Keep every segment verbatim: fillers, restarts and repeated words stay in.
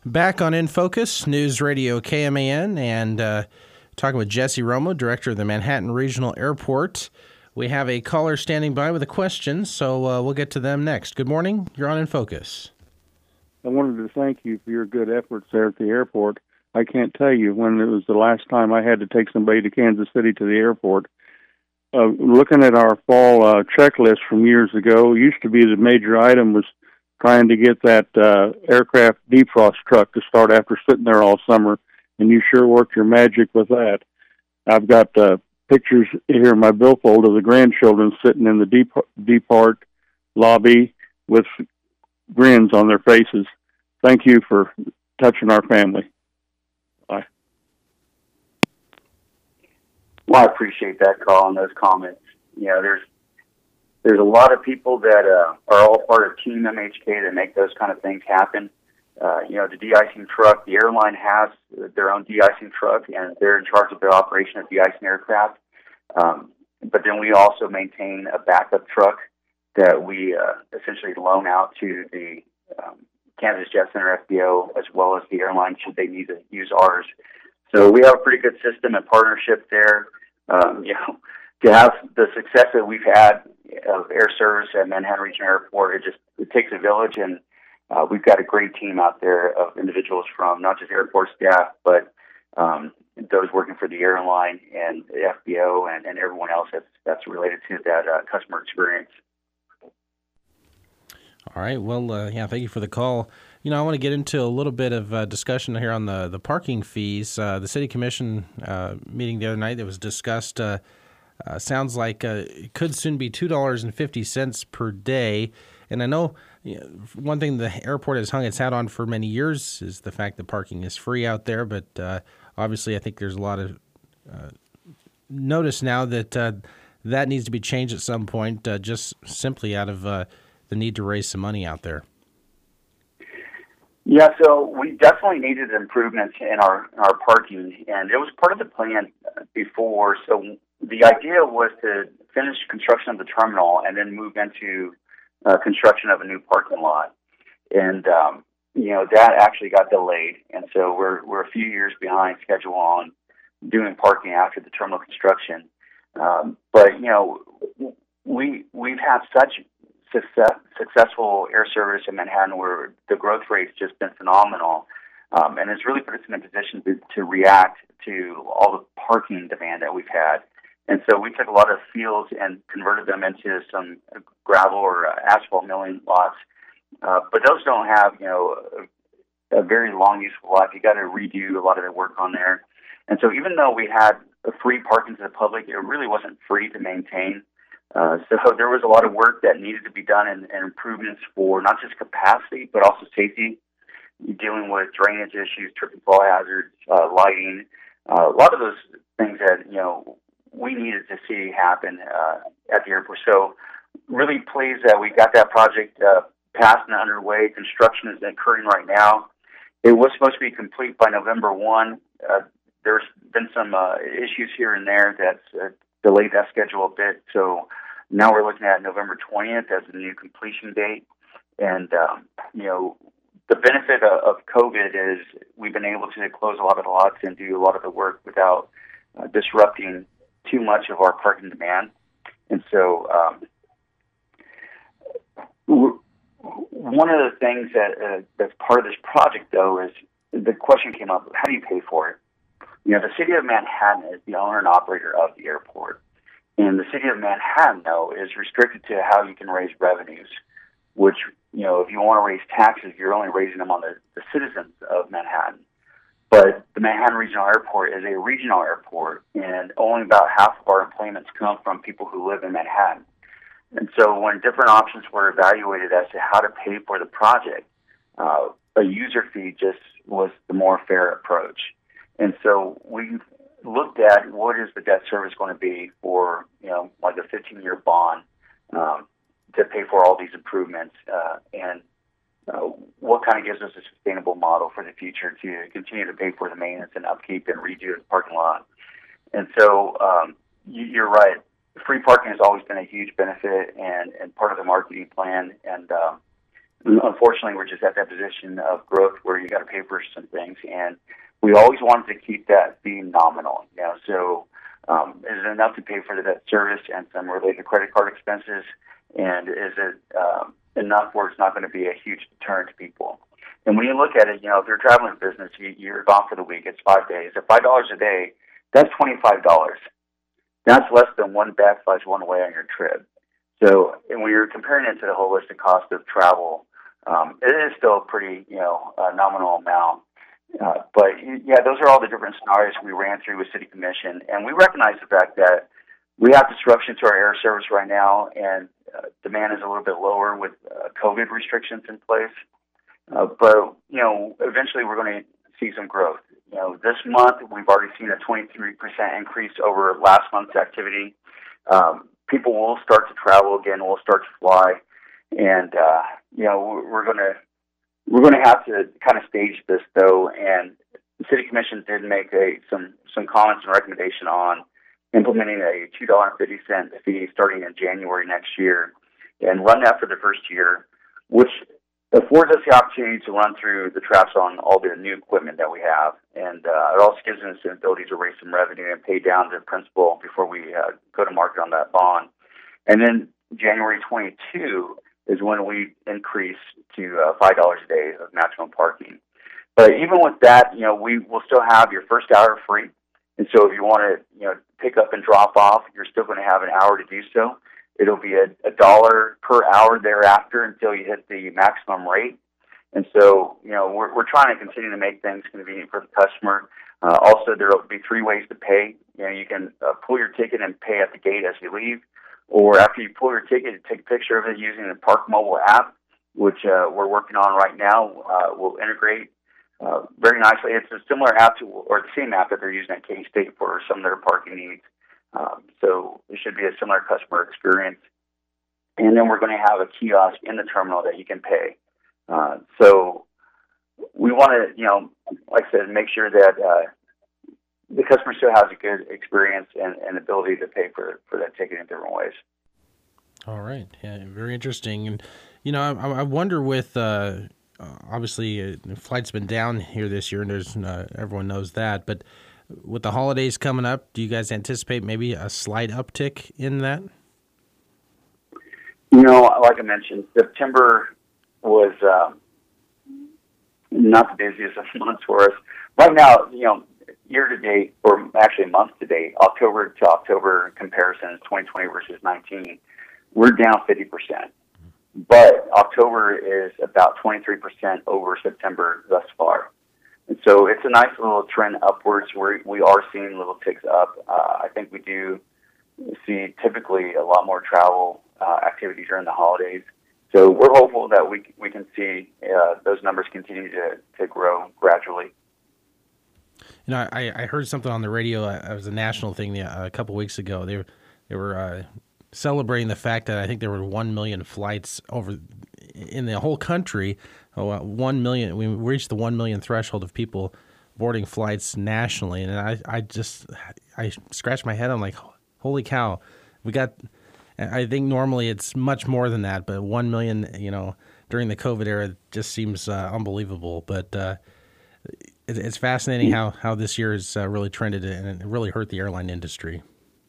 Back on In Focus, News Radio K M A N, and uh, talking with Jesse Romo, director of the Manhattan Regional Airport. We have a caller standing by with a question, so uh, we'll get to them next. Good morning. You're on In Focus. I wanted to thank you for your good efforts there at the airport. I can't tell you when it was the last time I had to take somebody to Kansas City to the airport. Uh, looking at our fall uh, checklist from years ago, it used to be the major item was trying to get that uh, aircraft defrost truck to start after sitting there all summer, and you sure worked your magic with that. I've got uh, pictures here in my billfold of the grandchildren sitting in the deep, depart lobby with grins on their faces. Thank you for touching our family. Bye. Well, I appreciate that call and those comments. You know, there's there's a lot of people that uh, are all part of Team M H K that make those kind of things happen. Uh, you know, the de-icing truck, the airline has their own de-icing truck, and they're in charge of the operation of de-icing aircraft. Um, but then we also maintain a backup truck that we uh, essentially loan out to the um, Kansas Jet Center F B O as well as the airline should they need to use ours. So we have a pretty good system and partnership there. Um, you know, to have the success that we've had of air service at Manhattan Regional Airport, it just it takes a village, and uh, we've got a great team out there of individuals from not just airport staff, but um, those working for the airline and the F B O and, and everyone else that's, that's related to that uh, customer experience. All right. Well, uh, yeah, thank you for the call. You know, I want to get into a little bit of uh, discussion here on the, the parking fees. Uh, the City Commission uh, meeting the other night that was discussed uh, uh, sounds like uh, it could soon be two dollars and fifty cents per day. And I know, you know one thing the airport has hung its hat on for many years is the fact that parking is free out there. But uh, obviously, I think there's a lot of uh, notice now that uh, that needs to be changed at some point, uh, just simply out of uh, the need to raise some money out there. Yeah, so we definitely needed improvements in our our parking, and it was part of the plan before. So the idea was to finish construction of the terminal and then move into uh, construction of a new parking lot. And um, you know that actually got delayed, and so we're we're a few years behind schedule on doing parking after the terminal construction. Um, but you know we we've had such Success, successful air service in Manhattan where the growth rate's just been phenomenal. Um, and it's really put us in a position to, to react to all the parking demand that we've had. And so we took a lot of fields and converted them into some gravel or uh, asphalt milling lots. Uh, but those don't have, you know, a, a very long useful life. You got to redo a lot of the work on there. And so even though we had a free parking to the public, it really wasn't free to maintain. Uh, so there was a lot of work that needed to be done and, and improvements for not just capacity, but also safety, dealing with drainage issues, trip and fall hazards, uh, lighting, uh, a lot of those things that, you know, we needed to see happen uh, at the airport. So really pleased that we got that project uh, passed and underway. Construction is occurring right now. It was supposed to be complete by November first. Uh, there's been some uh, issues here and there that's uh, delayed that schedule a bit. So now we're looking at November twentieth as the new completion date. And, um, you know, the benefit of, of COVID is we've been able to close a lot of the lots and do a lot of the work without uh, disrupting too much of our parking demand. And so um, one of the things that uh, that's part of this project, though, is the question came up, how do you pay for it? You know, the city of Manhattan is the owner and operator of the airport. And the city of Manhattan, though, is restricted to how you can raise revenues, which, you know, if you want to raise taxes, you're only raising them on the, the citizens of Manhattan. But the Manhattan Regional Airport is a regional airport, and only about half of our employments come from people who live in Manhattan. And so when different options were evaluated as to how to pay for the project, uh, a user fee just was the more fair approach. And so we looked at what is the debt service going to be for, you know, like a fifteen-year bond um, to pay for all these improvements, uh, and uh, what kind of gives us a sustainable model for the future to continue to pay for the maintenance and upkeep and redo the parking lot. And so um, you, you're right. Free parking has always been a huge benefit and, and part of the marketing plan. And um, unfortunately, we're just at that position of growth where you got to pay for some things, and we always wanted to keep that being nominal. You know, so um, is it enough to pay for the debt service and some related credit card expenses, and is it um, enough where it's not going to be a huge deterrent to people? And when you look at it, you know, if you're a traveling business, you, you're gone for the week. It's five days. At five dollars a day, that's twenty-five dollars. That's less than one back flight one way on your trip. So, and when you're comparing it to the holistic cost of travel, um, it is still a pretty, you know, uh, nominal amount. Uh, but yeah, those are all the different scenarios we ran through with City Commission, and we recognize the fact that we have disruption to our air service right now, and uh, demand is a little bit lower with uh, COVID restrictions in place. Uh, but, you know, eventually we're going to see some growth. You know, this month we've already seen a twenty-three percent increase over last month's activity. Um, people will start to travel again, will start to fly. And, uh, you know, we're going to we're going to have to kind of stage this, though. And the City Commission did make a, some, some comments and recommendation on implementing a two dollars and fifty cents fee starting in January next year and run that for the first year, which affords us the opportunity to run through the traps on all the new equipment that we have. And uh, it also gives us the ability to raise some revenue and pay down the principal before we uh, go to market on that bond. And then January twenty-second is when we increase to uh, five dollars a day of maximum parking. But even with that, you know, we will still have your first hour free. And so if you want to, you know, pick up and drop off, you're still going to have an hour to do so. It'll be a, a dollar per hour thereafter until you hit the maximum rate. And so, you know, we're, we're trying to continue to make things convenient for the customer. Uh, also, there will be three ways to pay. You know, you can uh, pull your ticket and pay at the gate as you leave, or after you pull your ticket, you take a picture of it using the Park Mobile app, which uh, we're working on right now. Uh, we'll integrate uh, very nicely. It's a similar app to, or the same app that they're using at K-State for some of their parking needs. Um, so it should be a similar customer experience. And then we're going to have a kiosk in the terminal that you can pay. Uh, so we want to, you know, like I said, make sure that uh, the customer still has a good experience and, and ability to pay for, for that ticket in different ways. All right. Yeah, very interesting. And, you know, I, I wonder with, uh, obviously, uh, the flight's been down here this year, and there's uh, everyone knows that, but with the holidays coming up, do you guys anticipate maybe a slight uptick in that? You know, like I mentioned, September was um, not the busiest of months for us. Right now, you know, year to date, or actually month to date, October to October comparisons, twenty twenty versus nineteen, we're down fifty percent. But October is about twenty-three percent over September thus far. And so it's a nice little trend upwards where we are seeing little ticks up. Uh, I think we do see typically a lot more travel uh, activity during the holidays. So we're hopeful that we we can see uh, those numbers continue to, to grow gradually. You know, I, I heard something on the radio. Uh, it was a national thing uh, a couple weeks ago. They were, they were uh, celebrating the fact that I think there were one million flights over in the whole country. Oh, uh, one million. We reached the one million threshold of people boarding flights nationally, and I, I just, I scratched my head. I'm like, holy cow, we got. I think normally it's much more than that, but one million, you know, during the COVID era just seems uh, unbelievable. But uh, it, it's fascinating how how this year has uh, really trended, and it really hurt the airline industry.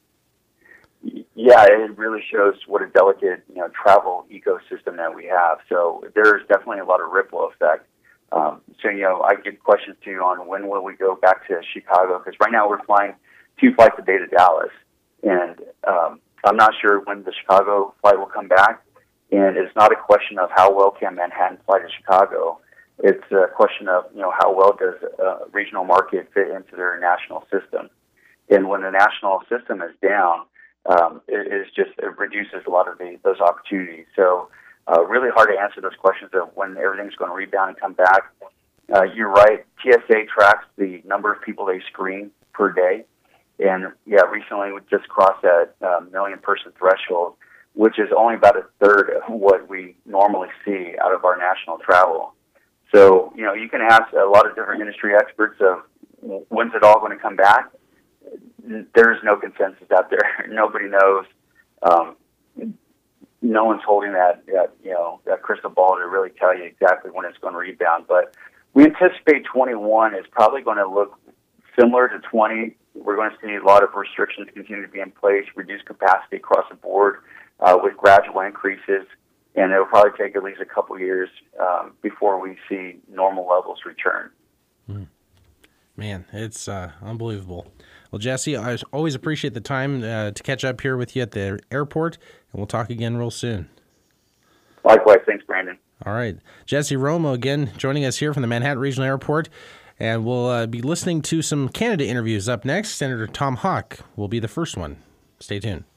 Yeah, it really shows what a delicate, you know, travel ecosystem that we have. So there's definitely a lot of ripple effect. Um, so, you know, I get questions too on when will we go back to Chicago, because right now we're flying two flights a day to Dallas, and um, I'm not sure when the Chicago flight will come back. And it's not a question of how well can Manhattan fly to Chicago. It's a question of, you know, how well does a regional market fit into their national system. And when the national system is down, Um, it is just, it reduces a lot of the, those opportunities. So, uh, really hard to answer those questions of when everything's going to rebound and come back. Uh, you're right. T S A tracks the number of people they screen per day. And yeah, recently we just crossed that uh, million person threshold, which is only about a third of what we normally see out of our national travel. So, you know, you can ask a lot of different industry experts of when's it all going to come back? There's no consensus out there. Nobody knows. Um, no one's holding that, that you know that crystal ball to really tell you exactly when it's going to rebound. But we anticipate twenty-one is probably going to look similar to twenty. We're going to see a lot of restrictions continue to be in place, reduced capacity across the board uh, with gradual increases, and it'll probably take at least a couple years um, before we see normal levels return. Mm. Man, it's uh, unbelievable. Well, Jesse, I always appreciate the time uh, to catch up here with you at the airport, and we'll talk again real soon. Likewise. Thanks, Brandon. All right. Jesse Romo again joining us here from the Manhattan Regional Airport. And we'll uh, be listening to some Canada interviews up next. Senator Tom Hawk will be the first one. Stay tuned.